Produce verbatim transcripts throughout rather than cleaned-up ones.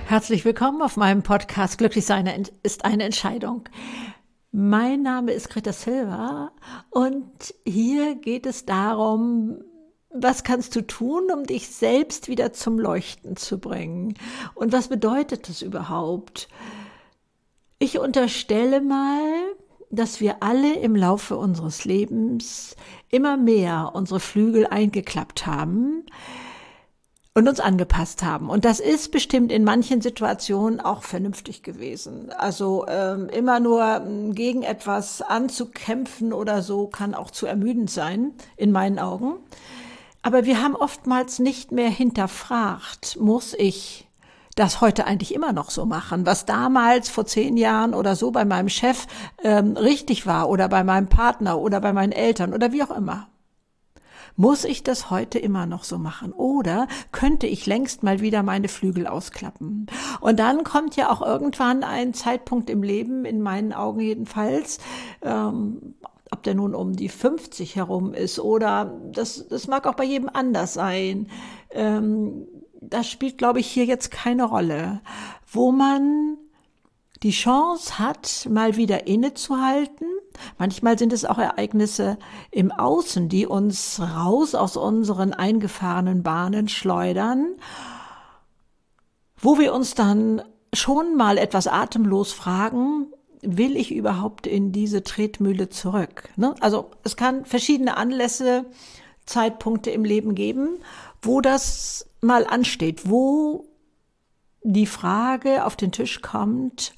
Herzlich willkommen auf meinem Podcast Glücklich sein ist eine Entscheidung. Mein Name ist Greta Silva und hier geht es darum, was kannst du tun, um dich selbst wieder zum Leuchten zu bringen? Und was bedeutet das überhaupt? Ich unterstelle mal, dass wir alle im Laufe unseres Lebens immer mehr unsere Flügel eingeklappt haben und uns angepasst haben. Und das ist bestimmt in manchen Situationen auch vernünftig gewesen. Also ähm, immer nur ähm, gegen etwas anzukämpfen oder so kann auch zu ermüdend sein, in meinen Augen. Aber wir haben oftmals nicht mehr hinterfragt, muss ich das heute eigentlich immer noch so machen, was damals vor zehn Jahren oder so bei meinem Chef ähm, richtig war oder bei meinem Partner oder bei meinen Eltern oder wie auch immer. Muss ich das heute immer noch so machen? Oder könnte ich längst mal wieder meine Flügel ausklappen? Und dann kommt ja auch irgendwann ein Zeitpunkt im Leben, in meinen Augen jedenfalls, ähm, ob der nun um die fünfzig herum ist oder das, das mag auch bei jedem anders sein. Ähm, das spielt, glaube ich, hier jetzt keine Rolle, wo man die Chance hat, mal wieder innezuhalten. Manchmal sind es auch Ereignisse im Außen, die uns raus aus unseren eingefahrenen Bahnen schleudern, wo wir uns dann schon mal etwas atemlos fragen, will ich überhaupt in diese Tretmühle zurück? Ne? Also es kann verschiedene Anlässe, Zeitpunkte im Leben geben, wo das mal ansteht, wo die Frage auf den Tisch kommt,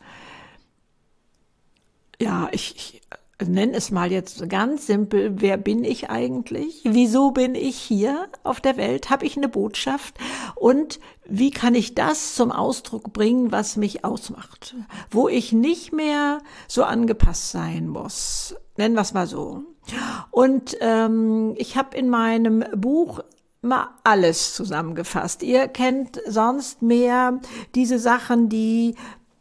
ja, ich, ich nenne es mal jetzt ganz simpel, wer bin ich eigentlich? Wieso bin ich hier auf der Welt? Habe ich eine Botschaft? Und wie kann ich das zum Ausdruck bringen, was mich ausmacht? Wo ich nicht mehr so angepasst sein muss. Nennen wir es mal so. Und ähm, ich habe in meinem Buch mal alles zusammengefasst. Ihr kennt sonst mehr diese Sachen, die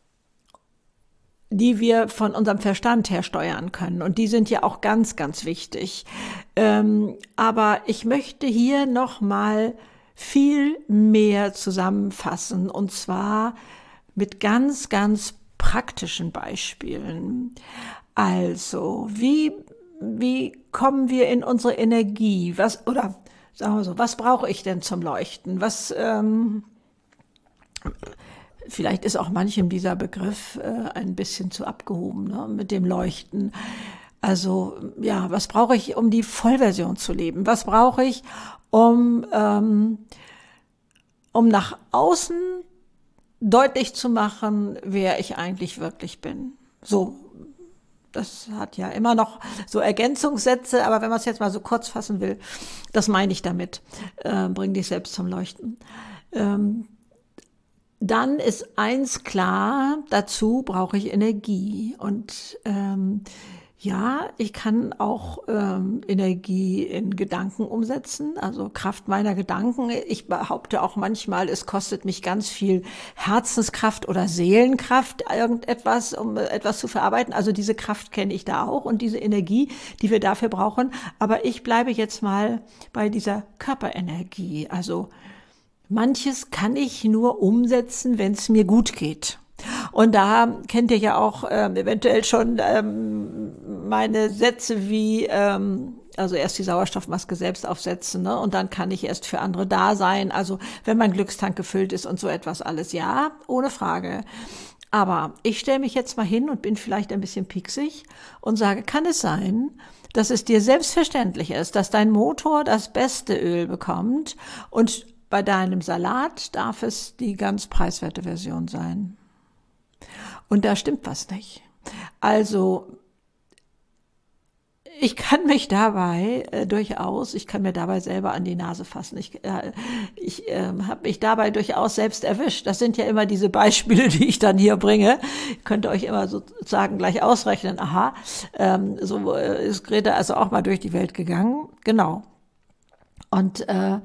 die wir von unserem Verstand her steuern können. Und die sind ja auch ganz, ganz wichtig. Ähm, aber ich möchte hier noch mal viel mehr zusammenfassen, und zwar mit ganz, ganz praktischen Beispielen. Also, wie, wie kommen wir in unsere Energie? Was, oder sagen wir so, was brauche ich denn zum Leuchten? Was, ähm, Vielleicht ist auch manchem dieser Begriff äh, ein bisschen zu abgehoben, ne, mit dem Leuchten. Also ja, was brauche ich, um die Vollversion zu leben? Was brauche ich, um, ähm, um nach außen deutlich zu machen, wer ich eigentlich wirklich bin? So, das hat ja immer noch so Ergänzungssätze, aber wenn man es jetzt mal so kurz fassen will, das meine ich damit. Äh, bring dich selbst zum Leuchten. Ähm, Dann ist eins klar, dazu brauche ich Energie. Und ähm, ja, ich kann auch ähm, Energie in Gedanken umsetzen, also Kraft meiner Gedanken. Ich behaupte auch manchmal, es kostet mich ganz viel Herzenskraft oder Seelenkraft, irgendetwas, um etwas zu verarbeiten. Also diese Kraft kenne ich da auch und diese Energie, die wir dafür brauchen. Aber ich bleibe jetzt mal bei dieser Körperenergie, also manches kann ich nur umsetzen, wenn es mir gut geht. Und da kennt ihr ja auch ähm, eventuell schon ähm, meine Sätze wie, ähm, also erst die Sauerstoffmaske selbst aufsetzen, ne? Und dann kann ich erst für andere da sein. Also wenn mein Glückstank gefüllt ist und so etwas alles. Ja, ohne Frage. Aber ich stelle mich jetzt mal hin und bin vielleicht ein bisschen pieksig und sage, kann es sein, dass es dir selbstverständlich ist, dass dein Motor das beste Öl bekommt und bei deinem Salat darf es die ganz preiswerte Version sein. Und da stimmt was nicht. Also ich kann mich dabei äh, durchaus, ich kann mir dabei selber an die Nase fassen. Ich, äh, ich äh, habe mich dabei durchaus selbst erwischt. Das sind ja immer diese Beispiele, die ich dann hier bringe. Ihr könnt euch immer sozusagen gleich ausrechnen. Aha, ähm, so äh, ist Greta also auch mal durch die Welt gegangen. Genau. Und äh,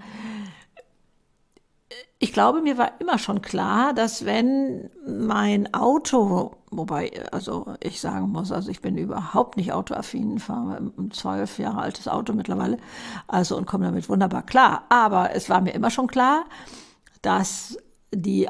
ich glaube, mir war immer schon klar, dass wenn mein Auto, wobei, also ich sagen muss, also ich bin überhaupt nicht autoaffin, fahre ein zwölf Jahre altes Auto mittlerweile, also und komme damit wunderbar klar. Aber es war mir immer schon klar, dass die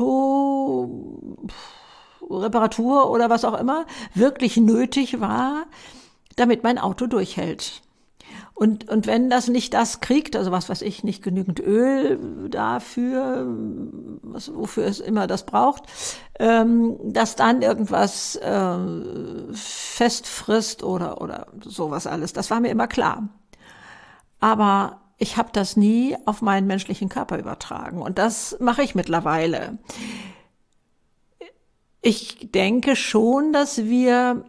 Autoreparatur oder was auch immer wirklich nötig war, damit mein Auto durchhält. Und, und wenn das nicht das kriegt, also was weiß ich, nicht genügend Öl dafür, was, wofür es immer das braucht, ähm, dass dann irgendwas äh, festfrisst oder, oder sowas alles, das war mir immer klar. Aber ich habe das nie auf meinen menschlichen Körper übertragen und das mache ich mittlerweile. Ich denke schon, dass wir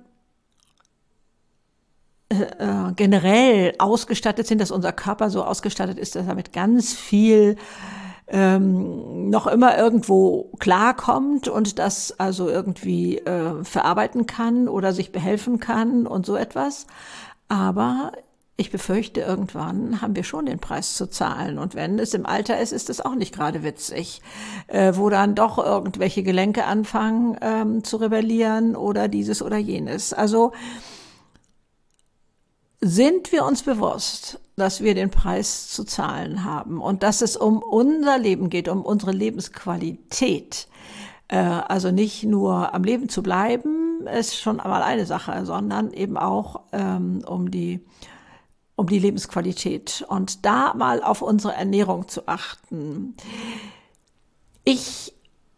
äh, generell ausgestattet sind, dass unser Körper so ausgestattet ist, dass er mit ganz viel ähm, noch immer irgendwo klarkommt und das also irgendwie äh, verarbeiten kann oder sich behelfen kann und so etwas. Aber ich befürchte, irgendwann haben wir schon den Preis zu zahlen. Und wenn es im Alter ist, ist es auch nicht gerade witzig, äh, wo dann doch irgendwelche Gelenke anfangen ähm, zu rebellieren oder dieses oder jenes. Also sind wir uns bewusst, dass wir den Preis zu zahlen haben und dass es um unser Leben geht, um unsere Lebensqualität. Äh, also nicht nur am Leben zu bleiben, ist schon einmal eine Sache, sondern eben auch ähm, um die um die Lebensqualität und da mal auf unsere Ernährung zu achten. Ich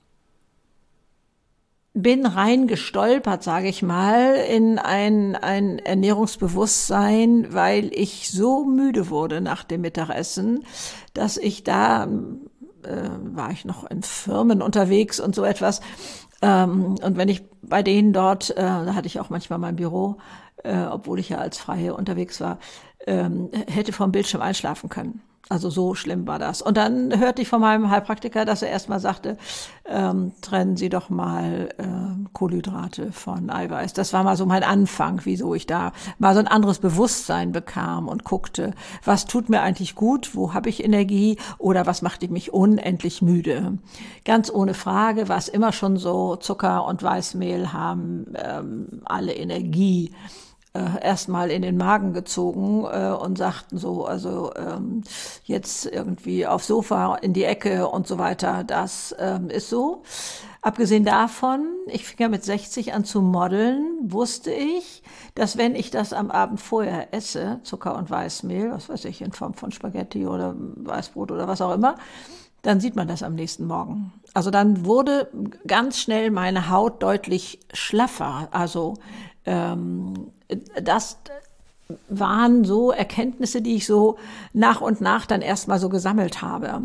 bin reingestolpert, sage ich mal, in ein, ein Ernährungsbewusstsein, weil ich so müde wurde nach dem Mittagessen, dass ich da, äh, war ich noch in Firmen unterwegs und so etwas. Ähm, und wenn ich bei denen dort, äh, da hatte ich auch manchmal mein Büro, äh, obwohl ich ja als Freie unterwegs war, ähm, hätte vom Bildschirm einschlafen können. Also so schlimm war das. Und dann hörte ich von meinem Heilpraktiker, dass er erstmal sagte, ähm, trennen Sie doch mal äh, Kohlenhydrate von Eiweiß. Das war mal so mein Anfang, wieso ich da mal so ein anderes Bewusstsein bekam und guckte, was tut mir eigentlich gut, wo habe ich Energie oder was macht mich unendlich müde. Ganz ohne Frage war es immer schon so, Zucker und Weißmehl haben ähm, alle Energie Äh, erstmal in den Magen gezogen äh, und sagten so, also ähm, jetzt irgendwie aufs Sofa in die Ecke und so weiter, das ähm, ist so. Abgesehen davon, ich fing ja mit sechzig an zu modeln, wusste ich, dass wenn ich das am Abend vorher esse, Zucker und Weißmehl, was weiß ich, in Form von Spaghetti oder Weißbrot oder was auch immer, dann sieht man das am nächsten Morgen. Also dann wurde ganz schnell meine Haut deutlich schlaffer, also ähm, das waren so Erkenntnisse, die ich so nach und nach dann erstmal so gesammelt habe.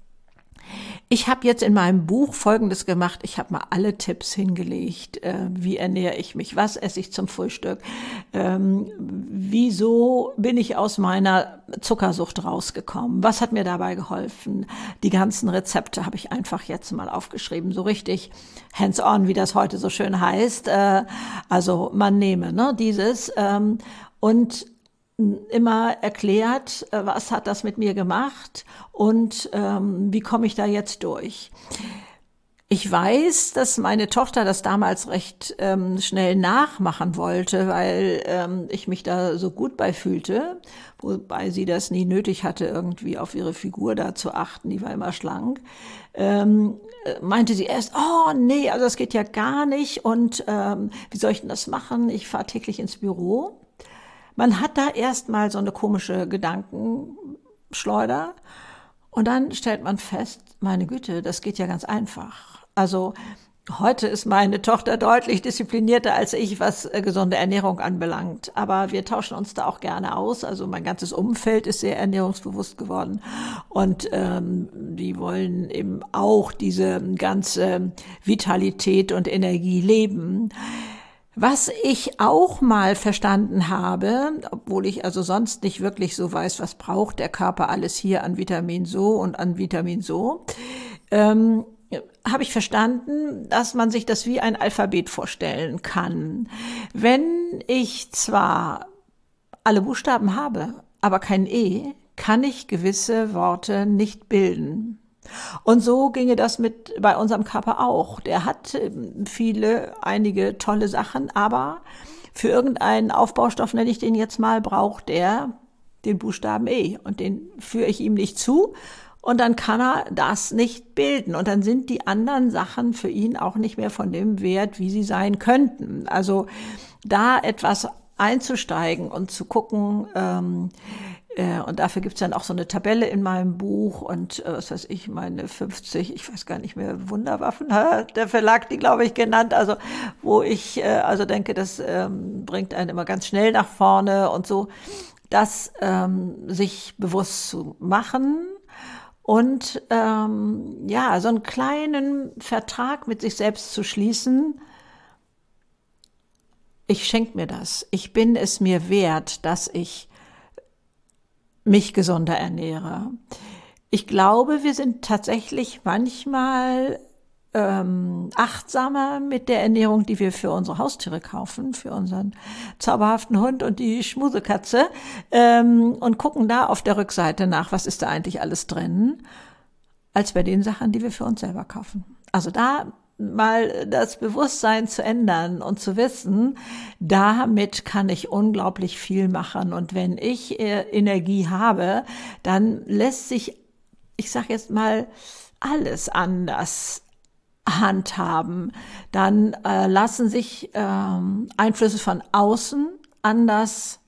Ich habe jetzt in meinem Buch Folgendes gemacht. Ich habe mal alle Tipps hingelegt. Äh, wie ernähre ich mich? Was esse ich zum Frühstück? Ähm, wieso bin ich aus meiner Zuckersucht rausgekommen? Was hat mir dabei geholfen? Die ganzen Rezepte habe ich einfach jetzt mal aufgeschrieben. So richtig hands-on, wie das heute so schön heißt. Äh, also man nehme ne, dieses ähm, und immer erklärt, was hat das mit mir gemacht und ähm, wie komme ich da jetzt durch. Ich weiß, dass meine Tochter das damals recht ähm, schnell nachmachen wollte, weil ähm, ich mich da so gut bei fühlte, wobei sie das nie nötig hatte, irgendwie auf ihre Figur da zu achten, die war immer schlank. Ähm, meinte sie erst, oh nee, also das geht ja gar nicht und ähm, wie soll ich denn das machen? Ich fahre täglich ins Büro. Man hat da erstmal so eine komische Gedankenschleuder und dann stellt man fest, meine Güte, das geht ja ganz einfach. Also heute ist meine Tochter deutlich disziplinierter als ich, was äh, gesunde Ernährung anbelangt. Aber wir tauschen uns da auch gerne aus. Also mein ganzes Umfeld ist sehr ernährungsbewusst geworden und ähm, die wollen eben auch diese ganze Vitalität und Energie leben. Was ich auch mal verstanden habe, obwohl ich also sonst nicht wirklich so weiß, was braucht der Körper alles hier an Vitamin so und an Vitamin so, ähm, habe ich verstanden, dass man sich das wie ein Alphabet vorstellen kann. Wenn ich zwar alle Buchstaben habe, aber kein E, kann ich gewisse Worte nicht bilden. Und so ginge das mit bei unserem Körper auch. Der hat viele, einige tolle Sachen, aber für irgendeinen Aufbaustoff, nenne ich den jetzt mal, braucht er den Buchstaben E. Und den führe ich ihm nicht zu. Und dann kann er das nicht bilden. Und dann sind die anderen Sachen für ihn auch nicht mehr von dem Wert, wie sie sein könnten. Also da etwas einzusteigen und zu gucken, ähm, äh, und dafür gibt's dann auch so eine Tabelle in meinem Buch und äh, was weiß ich, meine fünfzig, ich weiß gar nicht mehr, Wunderwaffen hat der Verlag die, glaube ich, genannt, also wo ich äh, also denke, das ähm, bringt einen immer ganz schnell nach vorne und so, das ähm, sich bewusst zu machen. Und ähm, ja, so einen kleinen Vertrag mit sich selbst zu schließen, ich schenke mir das. Ich bin es mir wert, dass ich mich gesunder ernähre. Ich glaube, wir sind tatsächlich manchmal ähm, achtsamer mit der Ernährung, die wir für unsere Haustiere kaufen, für unseren zauberhaften Hund und die Schmusekatze, ähm, und gucken da auf der Rückseite nach, was ist da eigentlich alles drin, als bei den Sachen, die wir für uns selber kaufen. Also da mal das Bewusstsein zu ändern und zu wissen, damit kann ich unglaublich viel machen. Und wenn ich äh, Energie habe, dann lässt sich, ich sage jetzt mal, alles anders handhaben. Dann äh, lassen sich ähm, Einflüsse von außen anders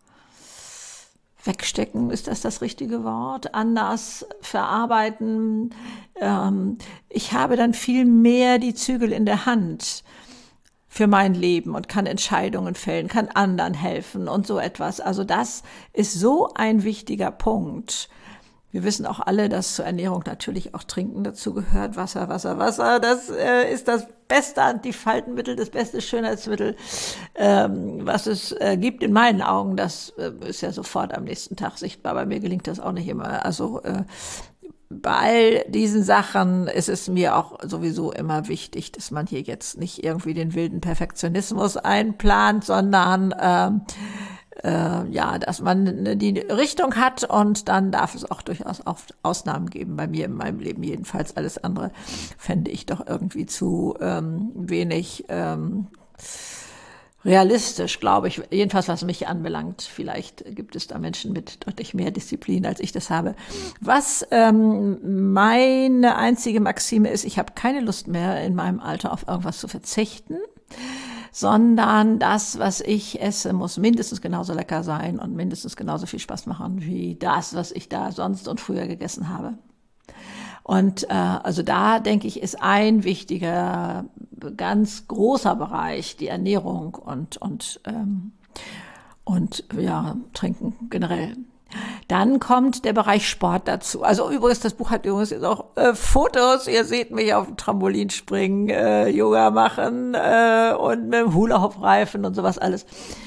wegstecken, ist das das richtige Wort, anders verarbeiten. Ähm, ich habe dann viel mehr die Zügel in der Hand für mein Leben und kann Entscheidungen fällen, kann anderen helfen und so etwas. Also das ist so ein wichtiger Punkt. Wir wissen auch alle, dass zur Ernährung natürlich auch Trinken dazu gehört. Wasser, Wasser, Wasser, das äh, ist das beste Antifaltenmittel, das beste Schönheitsmittel, ähm, was es äh, gibt in meinen Augen. Das äh, ist ja sofort am nächsten Tag sichtbar. Bei mir gelingt das auch nicht immer. Also äh, bei all diesen Sachen ist es mir auch sowieso immer wichtig, dass man hier jetzt nicht irgendwie den wilden Perfektionismus einplant, sondern ähm, Äh, ja, dass man die Richtung hat und dann darf es auch durchaus auch Ausnahmen geben. Bei mir in meinem Leben jedenfalls. Alles andere fände ich doch irgendwie zu ähm, wenig ähm, realistisch, glaube ich. Jedenfalls, was mich anbelangt. Vielleicht gibt es da Menschen mit deutlich mehr Disziplin, als ich das habe. Was ähm, meine einzige Maxime ist, ich habe keine Lust mehr in meinem Alter auf irgendwas zu verzichten, sondern das, was ich esse, muss mindestens genauso lecker sein und mindestens genauso viel Spaß machen wie das, was ich da sonst und früher gegessen habe. Und äh, also da, denke ich, ist ein wichtiger, ganz großer Bereich die Ernährung und, und, ähm, und ja, Trinken generell. Dann kommt der Bereich Sport dazu. Also übrigens, das Buch hat übrigens jetzt auch äh, Fotos. Ihr seht mich auf dem Trampolin springen, äh, Yoga machen äh, und mit dem Hula-Hoop-Reifen und sowas alles.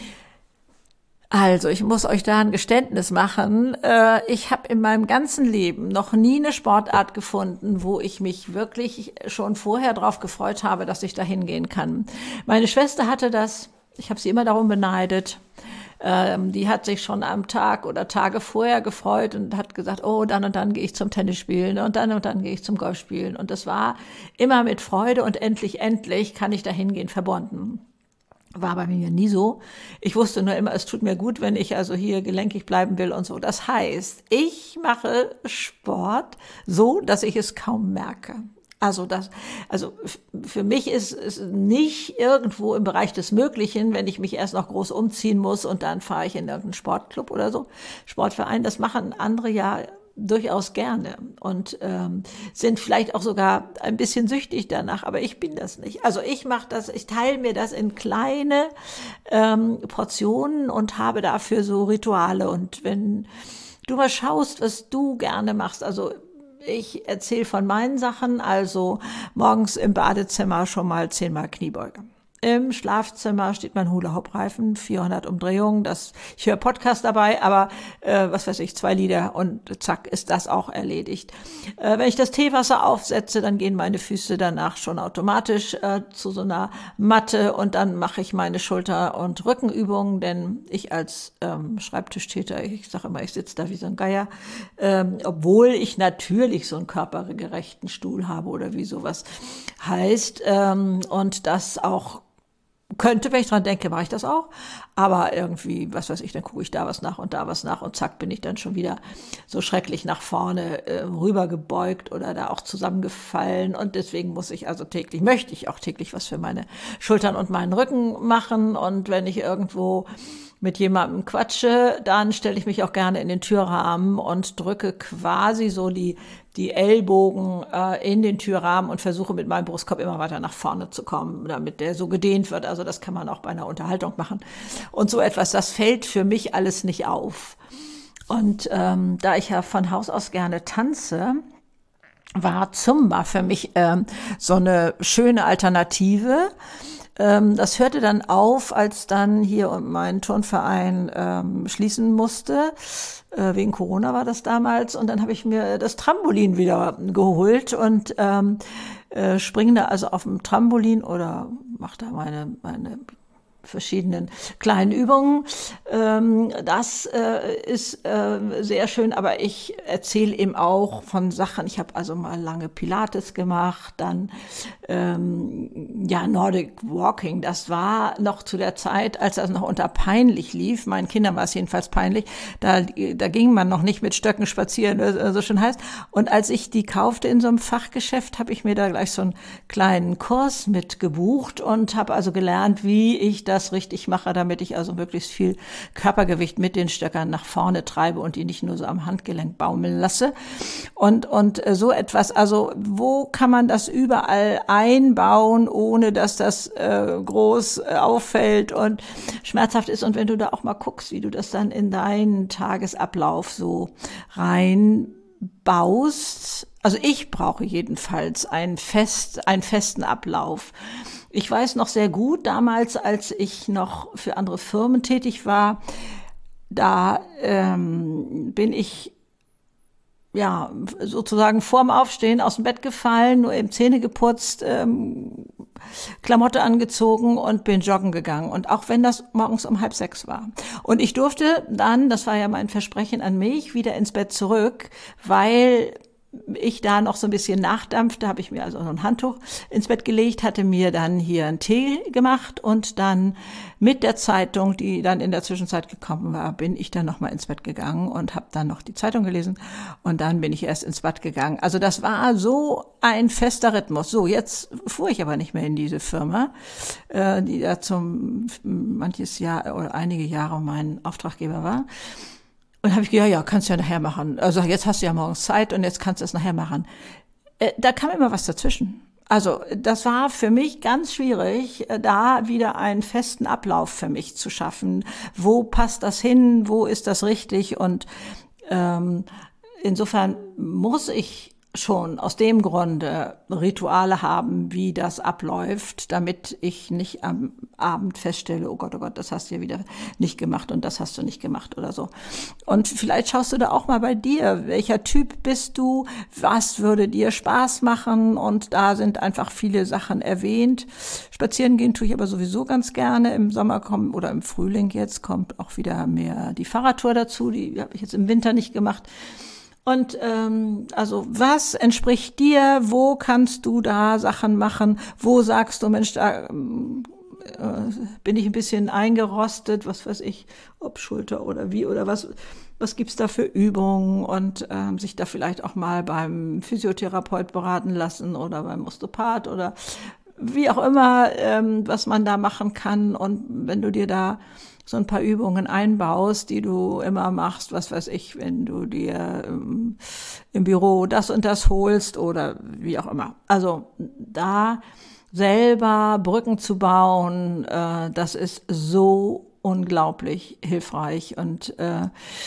Also, ich muss euch da ein Geständnis machen. Äh, ich habe in meinem ganzen Leben noch nie eine Sportart gefunden, wo ich mich wirklich schon vorher drauf gefreut habe, dass ich da hingehen kann. Meine Schwester hatte das. Ich habe sie immer darum beneidet. Ähm, die hat sich schon am Tag oder Tage vorher gefreut und hat gesagt, oh, dann und dann gehe ich zum Tennisspielen und dann und dann gehe ich zum Golfspielen. Und das war immer mit Freude und endlich, endlich kann ich da hingehen verbunden. War bei mir nie so. Ich wusste nur immer, es tut mir gut, wenn ich also hier gelenkig bleiben will und so. Das heißt, ich mache Sport so, dass ich es kaum merke. Also das, also für mich ist es nicht irgendwo im Bereich des Möglichen, wenn ich mich erst noch groß umziehen muss und dann fahre ich in irgendeinen Sportclub oder so, Sportverein. Das machen andere ja durchaus gerne und ähm, sind vielleicht auch sogar ein bisschen süchtig danach, aber ich bin das nicht. Also ich mache das, ich teile mir das in kleine ähm, Portionen und habe dafür so Rituale. Und wenn du mal schaust, was du gerne machst, also ich erzähle von meinen Sachen, also morgens im Badezimmer schon mal zehnmal Kniebeuge. Im Schlafzimmer steht mein Hula-Hoop-Reifen, vierhundert Umdrehungen. Das, ich höre Podcast dabei, aber äh, was weiß ich, zwei Lieder und zack, ist das auch erledigt. Äh, wenn ich das Teewasser aufsetze, dann gehen meine Füße danach schon automatisch äh, zu so einer Matte und dann mache ich meine Schulter- und Rückenübungen, denn ich als ähm, Schreibtischtäter, ich sage immer, ich sitze da wie so ein Geier, ähm, obwohl ich natürlich so einen körpergerechten Stuhl habe oder wie sowas heißt ähm, und das auch könnte, wenn ich dran denke, mache ich das auch. Aber irgendwie, was weiß ich, dann gucke ich da was nach und da was nach und zack, bin ich dann schon wieder so schrecklich nach vorne äh, rübergebeugt oder da auch zusammengefallen. Und deswegen muss ich also täglich, möchte ich auch täglich was für meine Schultern und meinen Rücken machen. Und wenn ich irgendwo mit jemandem quatsche, dann stelle ich mich auch gerne in den Türrahmen und drücke quasi so die, die Ellbogen äh, in den Türrahmen und versuche mit meinem Brustkorb immer weiter nach vorne zu kommen, damit der so gedehnt wird. Also das kann man auch bei einer Unterhaltung machen. Und so etwas, das fällt für mich alles nicht auf. Und ähm, da ich ja von Haus aus gerne tanze, war Zumba für mich ähm, so eine schöne Alternative. Ähm, das hörte dann auf, als dann hier mein Turnverein ähm, schließen musste. Äh, wegen Corona war das damals. Und dann habe ich mir das Trampolin wieder geholt und ähm, äh, springe da also auf dem Trampolin oder mache da meine, meine verschiedenen kleinen Übungen. Ähm, das äh, ist äh, sehr schön, aber ich erzähle eben auch von Sachen. Ich habe also mal lange Pilates gemacht, dann ähm, ja Nordic Walking. Das war noch zu der Zeit, als das noch unter peinlich lief. Meinen Kindern war es jedenfalls peinlich. Da, da ging man noch nicht mit Stöcken spazieren, äh, so schön heißt. Und als ich die kaufte in so einem Fachgeschäft, habe ich mir da gleich so einen kleinen Kurs mit gebucht und habe also gelernt, wie ich das richtig mache, damit ich also möglichst viel Körpergewicht mit den Stöckern nach vorne treibe und die nicht nur so am Handgelenk baumeln lasse. Und, und so etwas, also wo kann man das überall einbauen, ohne dass das äh, groß äh, auffällt und schmerzhaft ist? Und wenn du da auch mal guckst, wie du das dann in deinen Tagesablauf so reinbaust, also ich brauche jedenfalls einen, fest, einen festen Ablauf. Ich weiß noch sehr gut, damals, als ich noch für andere Firmen tätig war, da ähm, bin ich ja sozusagen vorm Aufstehen aus dem Bett gefallen, nur eben Zähne geputzt, ähm, Klamotte angezogen und bin joggen gegangen. Und auch wenn das morgens um halb sechs war. Und ich durfte dann, das war ja mein Versprechen an mich, wieder ins Bett zurück, weil ich da noch so ein bisschen nachdampfte, habe ich mir also noch ein Handtuch ins Bett gelegt, hatte mir dann hier einen Tee gemacht und dann mit der Zeitung, die dann in der Zwischenzeit gekommen war, bin ich dann noch mal ins Bett gegangen und habe dann noch die Zeitung gelesen und dann bin ich erst ins Bad gegangen. Also das war so ein fester Rhythmus. So, jetzt fuhr ich aber nicht mehr in diese Firma, äh, die da zum manches Jahr oder einige Jahre mein Auftraggeber war. Und habe ich gedacht, ja, ja, kannst du ja nachher machen. Also jetzt hast du ja morgens Zeit und jetzt kannst du es nachher machen. Äh, da kam immer was dazwischen. Also das war für mich ganz schwierig, da wieder einen festen Ablauf für mich zu schaffen. Wo passt das hin? Wo ist das richtig? Und ähm, insofern muss ich schon aus dem Grunde Rituale haben, wie das abläuft, damit ich nicht am Abend feststelle, oh Gott, oh Gott, das hast du ja wieder nicht gemacht und das hast du nicht gemacht oder so. Und vielleicht schaust du da auch mal bei dir, welcher Typ bist du, was würde dir Spaß machen, und da sind einfach viele Sachen erwähnt. Spazieren gehen tue ich aber sowieso ganz gerne. Im Sommer kommt oder im Frühling jetzt kommt auch wieder mehr die Fahrradtour dazu, die habe ich jetzt im Winter nicht gemacht. Und ähm, also was entspricht dir? Wo kannst du da Sachen machen? Wo sagst du, Mensch, da ähm, äh, bin ich ein bisschen eingerostet, was weiß ich, ob Schulter oder wie oder was, was gibt's da für Übungen? Und ähm, sich da vielleicht auch mal beim Physiotherapeut beraten lassen oder beim Osteopath oder wie auch immer, ähm, was man da machen kann. Und wenn du dir da so ein paar Übungen einbaust, die du immer machst, was weiß ich, wenn du dir ähm, im Büro das und das holst oder wie auch immer. Also da selber Brücken zu bauen, äh, das ist so unglaublich hilfreich. Und äh,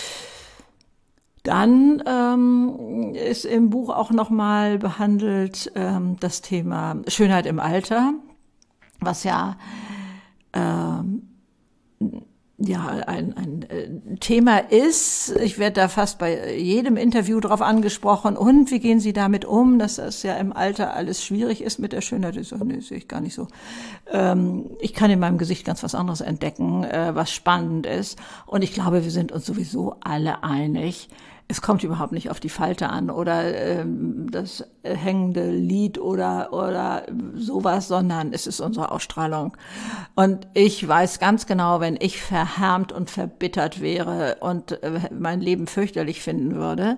dann ähm, ist im Buch auch nochmal behandelt ähm, das Thema Schönheit im Alter, was ja ähm, ja ein, ein Thema ist. Ich werde da fast bei jedem Interview drauf angesprochen. Und wie gehen Sie damit um, dass das ja im Alter alles schwierig ist mit der Schönheit? Ich sage, nee, sehe ich gar nicht so. Ähm, ich kann in meinem Gesicht ganz was anderes entdecken, äh, was spannend ist. Und ich glaube, wir sind uns sowieso alle einig. Es kommt überhaupt nicht auf die Falte an oder ähm, das hängende Lied oder, oder sowas, sondern es ist unsere Ausstrahlung. Und ich weiß ganz genau, wenn ich verhärmt und verbittert wäre und äh, mein Leben fürchterlich finden würde,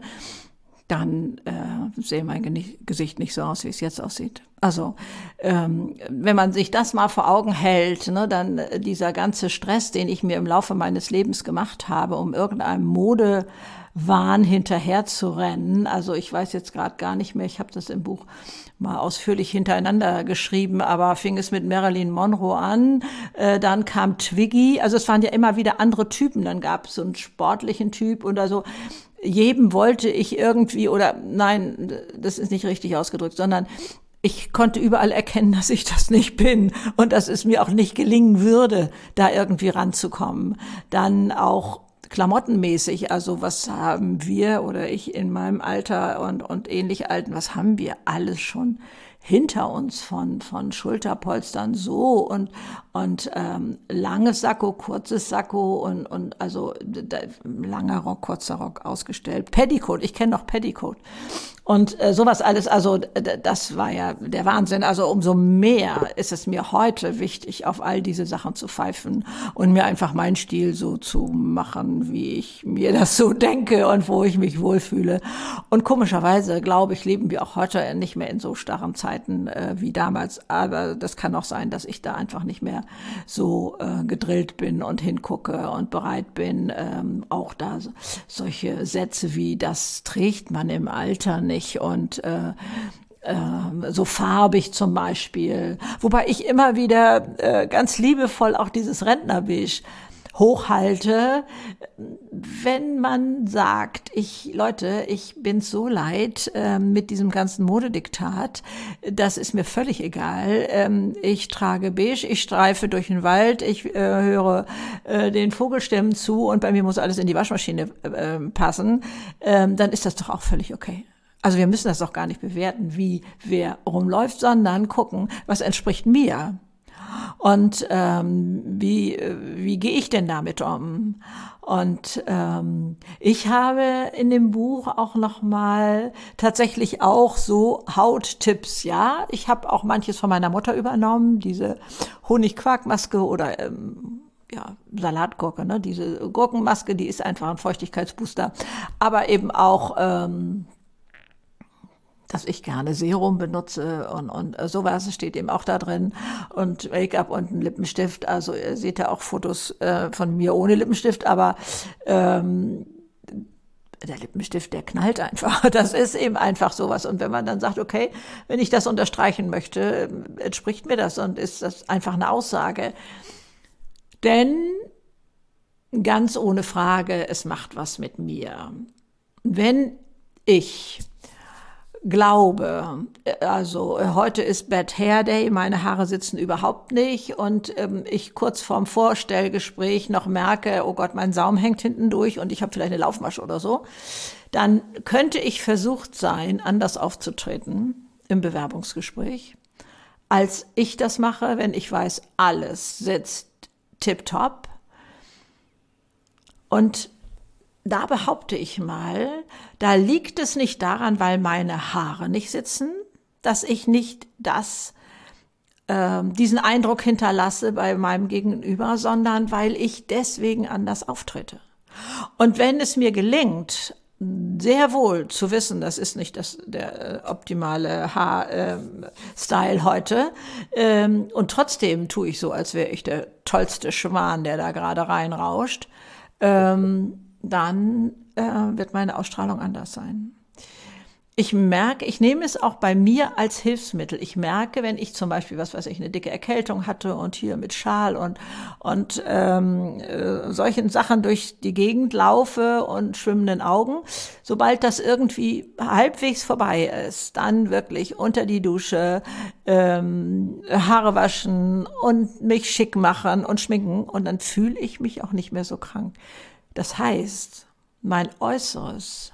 dann äh, sehe mein Geni- Gesicht nicht so aus, wie es jetzt aussieht. Also ähm, wenn man sich das mal vor Augen hält, ne, dann äh, dieser ganze Stress, den ich mir im Laufe meines Lebens gemacht habe, um irgendeinem Modewahn hinterher zu rennen. Also ich weiß jetzt gerade gar nicht mehr, ich habe das im Buch mal ausführlich hintereinander geschrieben, aber fing es mit Marilyn Monroe an, äh, dann kam Twiggy, also es waren ja immer wieder andere Typen, dann gab es so einen sportlichen Typ oder so. Jedem wollte ich irgendwie, oder nein, das ist nicht richtig ausgedrückt, sondern ich konnte überall erkennen, dass ich das nicht bin und dass es mir auch nicht gelingen würde, da irgendwie ranzukommen. Dann auch klamottenmäßig, also was haben wir oder ich in meinem Alter und, und ähnlich Alten, was haben wir alles schon hinter uns von, von Schulterpolstern so und, und ähm, langes Sakko, kurzes Sakko und, und also da, langer Rock, kurzer Rock ausgestellt. Petticoat, ich kenne noch Petticoat. Und äh, sowas alles, also d- das war ja der Wahnsinn. Also umso mehr ist es mir heute wichtig, auf all diese Sachen zu pfeifen und mir einfach meinen Stil so zu machen, wie ich mir das so denke und wo ich mich wohlfühle. Und komischerweise, glaube ich, leben wir auch heute nicht mehr in so starren Zeiten äh, wie damals. Aber das kann auch sein, dass ich da einfach nicht mehr so äh, gedrillt bin und hingucke und bereit bin, ähm, auch da so, solche Sätze wie, das trägt man im Alter nicht und äh, äh, so farbig zum Beispiel. Wobei ich immer wieder äh, ganz liebevoll auch dieses Rentnerbeige hochhalte, wenn man sagt, ich, Leute, ich bin so leid äh, mit diesem ganzen Modediktat, das ist mir völlig egal. Ähm, ich trage beige, ich streife durch den Wald, ich äh, höre äh, den Vogelstimmen zu und bei mir muss alles in die Waschmaschine äh, passen, ähm, dann ist das doch auch völlig okay. Also wir müssen das doch gar nicht bewerten, wie wer rumläuft, sondern gucken, was entspricht mir. Und ähm, wie, wie gehe ich denn damit um? Und ähm, ich habe in dem Buch auch noch mal tatsächlich auch so Hauttipps, ja. Ich habe auch manches von meiner Mutter übernommen, diese Honigquarkmaske oder ähm, ja, Salatgurke, ne? Diese Gurkenmaske, die ist einfach ein Feuchtigkeitsbooster. Aber eben auch ähm, dass ich gerne Serum benutze und, und sowas steht eben auch da drin und Make-up und ein Lippenstift. Also ihr seht ja auch Fotos äh, von mir ohne Lippenstift, aber ähm, der Lippenstift, der knallt einfach. Das ist eben einfach sowas. Und wenn man dann sagt, okay, wenn ich das unterstreichen möchte, entspricht mir das und ist das einfach eine Aussage. Denn ganz ohne Frage, es macht was mit mir. Wenn ich glaube, also heute ist Bad Hair Day, meine Haare sitzen überhaupt nicht und ähm, ich kurz vorm Vorstellgespräch noch merke, oh Gott, mein Saum hängt hinten durch und ich habe vielleicht eine Laufmasche oder so, dann könnte ich versucht sein, anders aufzutreten im Bewerbungsgespräch, als ich das mache, wenn ich weiß, alles sitzt tipptopp. Und da behaupte ich mal, da liegt es nicht daran, weil meine Haare nicht sitzen, dass ich nicht das, äh, diesen Eindruck hinterlasse bei meinem Gegenüber, sondern weil ich deswegen anders auftrete. Und wenn es mir gelingt, sehr wohl zu wissen, das ist nicht das, der äh, optimale Haarstyle äh, heute, ähm, und trotzdem tue ich so, als wäre ich der tollste Schwan, der da gerade reinrauscht, ähm, dann äh, wird meine Ausstrahlung anders sein. Ich merke, ich nehme es auch bei mir als Hilfsmittel. Ich merke, wenn ich zum Beispiel, was weiß ich, eine dicke Erkältung hatte und hier mit Schal und, und ähm, äh, solchen Sachen durch die Gegend laufe und schwimmenden Augen, sobald das irgendwie halbwegs vorbei ist, dann wirklich unter die Dusche, ähm, Haare waschen und mich schick machen und schminken und dann fühle ich mich auch nicht mehr so krank. Das heißt, mein Äußeres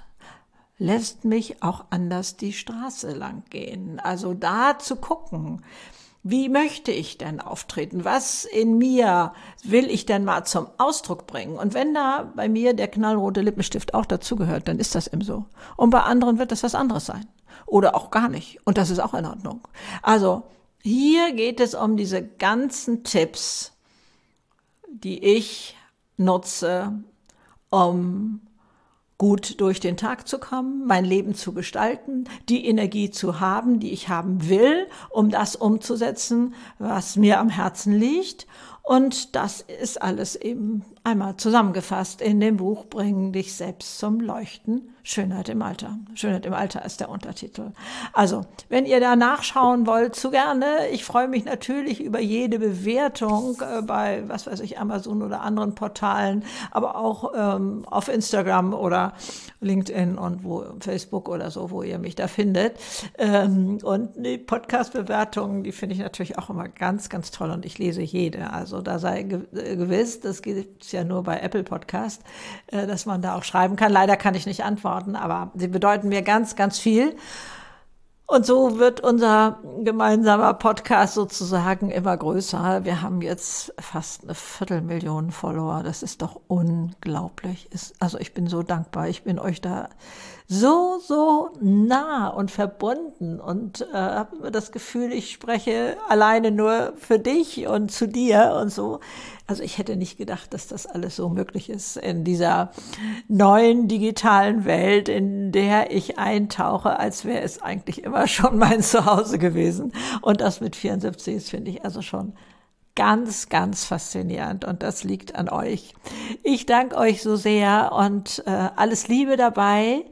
lässt mich auch anders die Straße lang gehen. Also da zu gucken, Wie möchte ich denn auftreten? Was in mir will ich denn mal zum Ausdruck bringen? Und wenn da bei mir der knallrote Lippenstift auch dazugehört, dann ist das eben so. Und bei anderen wird das was anderes sein. Oder auch gar nicht. Und das ist auch in Ordnung. Also hier geht es um diese ganzen Tipps, die ich nutze, um gut durch den Tag zu kommen, mein Leben zu gestalten, die Energie zu haben, die ich haben will, um das umzusetzen, was mir am Herzen liegt. Und das ist alles eben einmal zusammengefasst in dem Buch Bring dich selbst zum Leuchten. Schönheit im Alter. Schönheit im Alter ist der Untertitel. Also, wenn ihr da nachschauen wollt, zu gerne. Ich freue mich natürlich über jede Bewertung äh, bei, was weiß ich, Amazon oder anderen Portalen, aber auch ähm, auf Instagram oder LinkedIn und wo Facebook oder so, wo ihr mich da findet. Ähm, und die Podcast-Bewertungen, die finde ich natürlich auch immer ganz, ganz toll und ich lese jede. Also da sei ge- gewiss, das gibt es ja nur bei Apple Podcast, äh, dass man da auch schreiben kann. Leider kann ich nicht antworten, aber sie bedeuten mir ganz, ganz viel. Und so wird unser gemeinsamer Podcast sozusagen immer größer. Wir haben jetzt fast eine Viertelmillion Follower. Das ist doch unglaublich. Also ich bin so dankbar. Ich bin euch da so, so nah und verbunden und äh, habe immer das Gefühl, ich spreche alleine nur für dich und zu dir und so. Also ich hätte nicht gedacht, dass das alles so möglich ist in dieser neuen digitalen Welt, in der ich eintauche, als wäre es eigentlich immer schon mein Zuhause gewesen. Und das mit vierundsiebzig ist, finde ich, also schon ganz, ganz faszinierend und das liegt an euch. Ich danke euch so sehr und äh, alles Liebe dabei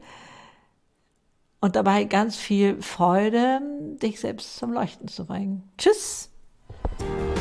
und dabei ganz viel Freude, dich selbst zum Leuchten zu bringen. Tschüss!